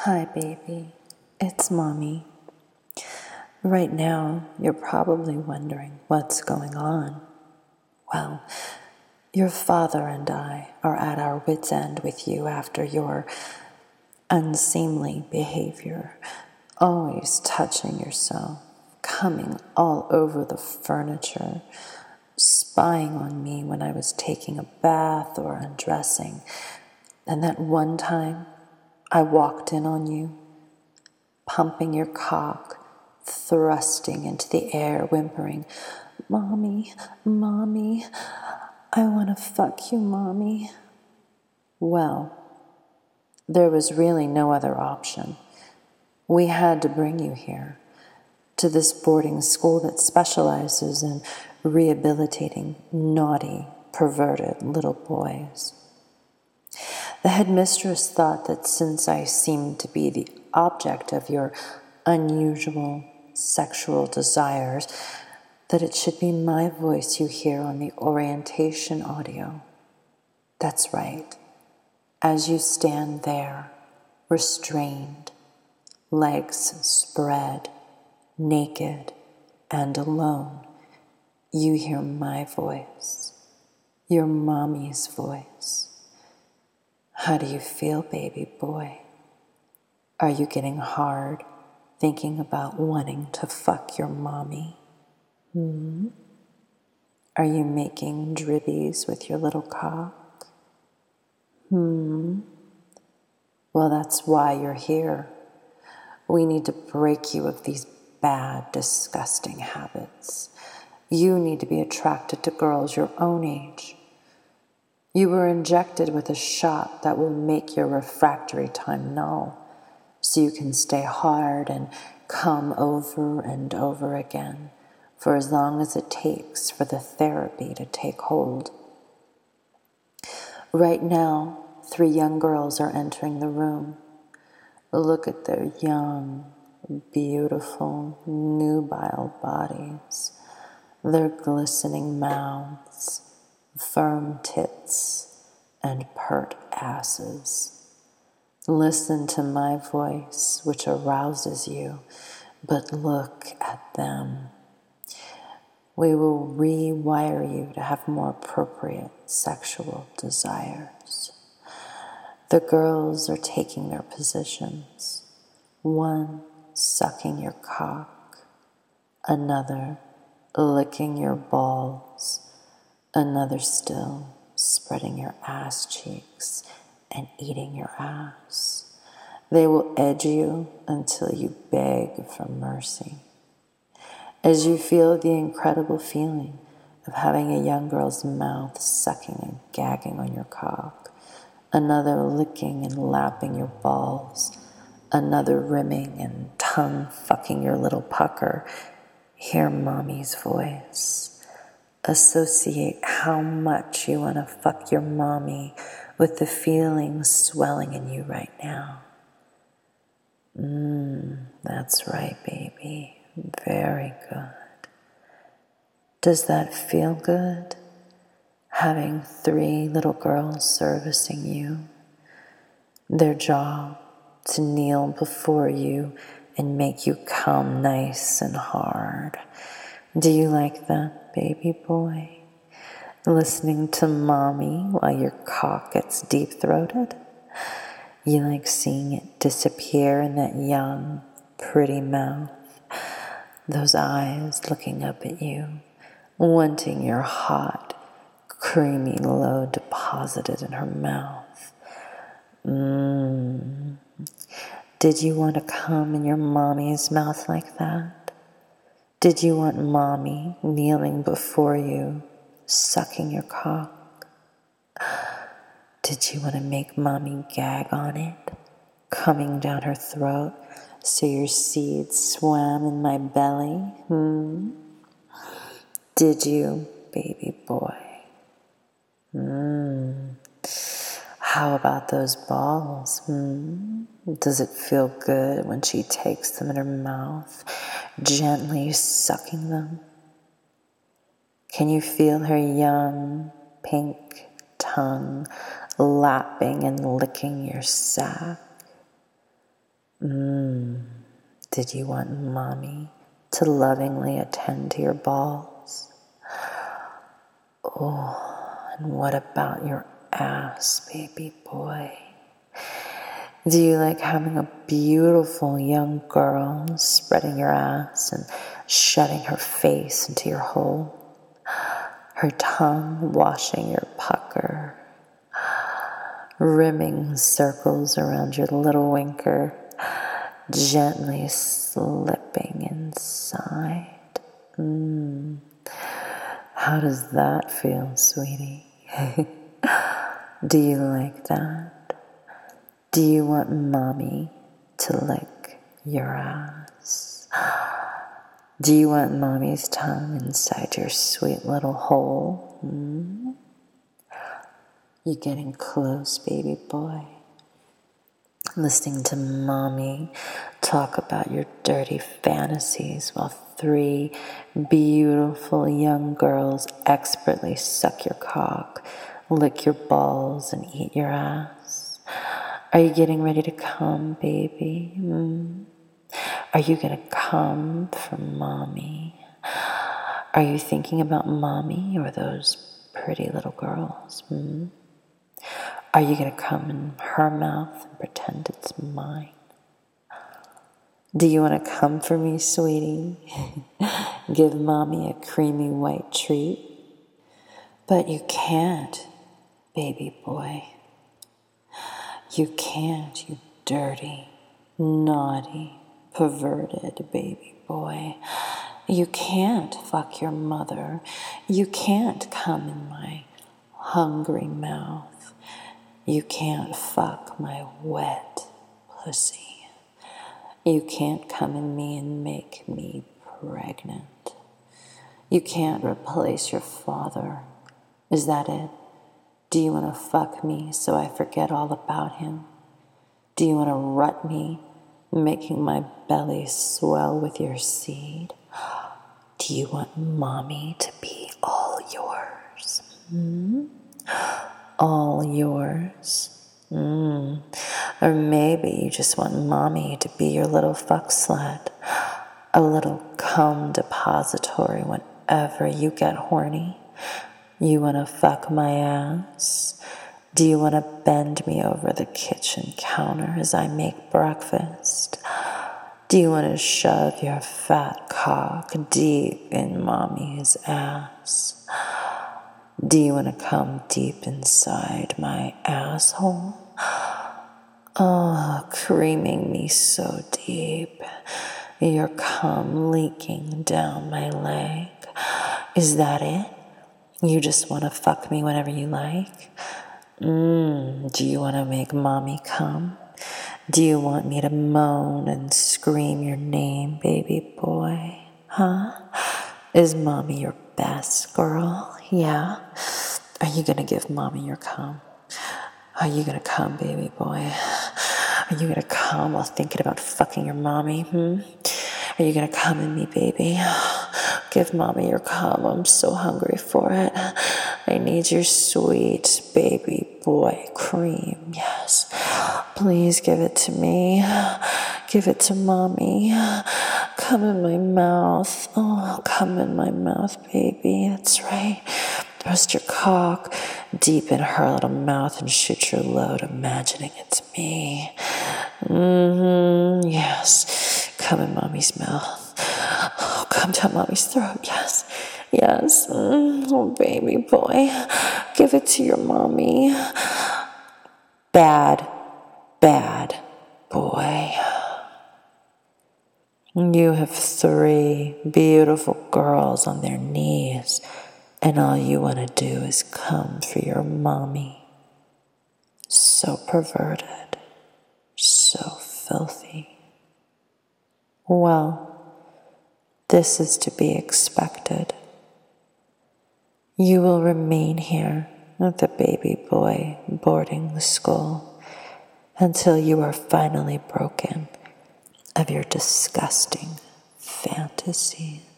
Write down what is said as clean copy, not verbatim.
Hi, baby. It's Mommy. Right now, you're probably wondering what's going on. Well, your father and I are at our wits' end with you after your unseemly behavior, always touching yourself, coming all over the furniture, spying on me when I was taking a bath or undressing. And that one time I walked in on you, pumping your cock, thrusting into the air, whimpering, "Mommy, Mommy, I want to fuck you, Mommy." Well, there was really no other option. We had to bring you here, to this boarding school that specializes in rehabilitating naughty, perverted little boys. The headmistress thought that since I seemed to be the object of your unusual sexual desires, that it should be my voice you hear on the orientation audio. That's right. As you stand there, restrained, legs spread, naked and alone, you hear my voice, your mommy's voice. How do you feel, baby boy? Are you getting hard thinking about wanting to fuck your mommy? Are you making dribbies with your little cock? Well, that's why you're here. We need to break you of these bad, disgusting habits. You need to be attracted to girls your own age. You were injected with a shot that will make your refractory time null, so you can stay hard and come over and over again for as long as it takes for the therapy to take hold. Right now, 3 young girls are entering the room. Look at their young, beautiful, nubile bodies, their glistening mouths, firm tits, and pert asses. Listen to my voice, which arouses you, but look at them. We will rewire you to have more appropriate sexual desires. The girls are taking their positions, one sucking your cock, another licking your balls, another still spreading your ass cheeks and eating your ass. They will edge you until you beg for mercy. As you feel the incredible feeling of having a young girl's mouth sucking and gagging on your cock, another licking and lapping your balls, another rimming and tongue fucking your little pucker, hear mommy's voice. Associate how much you want to fuck your mommy with the feelings swelling in you right now. That's right, baby. Very good. Does that feel good? Having 3 little girls servicing you, their job to kneel before you and make you come nice and hard. Do you like that, baby boy? Listening to mommy while your cock gets deep-throated? You like seeing it disappear in that young, pretty mouth, those eyes looking up at you, wanting your hot, creamy load deposited in her mouth. Did you want to come in your mommy's mouth like that? Did you want mommy kneeling before you, sucking your cock? Did you want to make mommy gag on it, coming down her throat so your seeds swam in my belly? Did you, baby boy? How about those balls? Does it feel good when she takes them in her mouth, gently sucking them? Can you feel her young, pink tongue lapping and licking your sack? Did you want mommy to lovingly attend to your balls? Oh, and what about your ass, baby boy? Do you like having a beautiful young girl spreading your ass and shutting her face into your hole? Her tongue washing your pucker, rimming circles around your little winker, gently slipping inside. How does that feel, sweetie? Do you like that? Do you want mommy to lick your ass? Do you want mommy's tongue inside your sweet little hole? You're getting close, baby boy. Listening to mommy talk about your dirty fantasies while 3 beautiful young girls expertly suck your cock, lick your balls, and eat your ass. Are you getting ready to come, baby? Are you gonna come for mommy? Are you thinking about mommy or those pretty little girls? Are you gonna come in her mouth and pretend it's mine? Do you wanna come for me, sweetie? Give mommy a creamy white treat? But you can't, baby boy. You can't, you dirty, naughty, perverted baby boy. You can't fuck your mother. You can't come in my hungry mouth. You can't fuck my wet pussy. You can't come in me and make me pregnant. You can't replace your father. Is that it? Do you want to fuck me so I forget all about him? Do you want to rut me, making my belly swell with your seed? Do you want mommy to be all yours? All yours? Or maybe you just want mommy to be your little fuck slut, a little cum depository whenever you get horny. You want to fuck my ass? Do you want to bend me over the kitchen counter as I make breakfast? Do you want to shove your fat cock deep in mommy's ass? Do you want to come deep inside my asshole? Oh, creaming me so deep, your cum leaking down my leg. Is that it? You just want to fuck me whenever you like? Do you want to make mommy come? Do you want me to moan and scream your name, baby boy? Huh? Is mommy your best girl? Yeah? Are you gonna give mommy your cum? Are you gonna come, baby boy? Are you gonna come while thinking about fucking your mommy? Are you gonna come in me, baby? Give mommy your cum. I'm so hungry for it. I need your sweet baby boy cream. Yes. Please give it to me. Give it to mommy. Come in my mouth. Oh, come in my mouth, baby. That's right. Thrust your cock deep in her little mouth and shoot your load, imagining it's me. Yes. Come in mommy's mouth. Oh, come down mommy's throat. Yes. Yes. Oh, baby boy. Give it to your mommy. Bad boy. You have 3 beautiful girls on their knees, and all you want to do is come for your mommy. So perverted, so filthy. Well, this is to be expected. You will remain here at the baby boy boarding school until you are finally broken of your disgusting fantasies.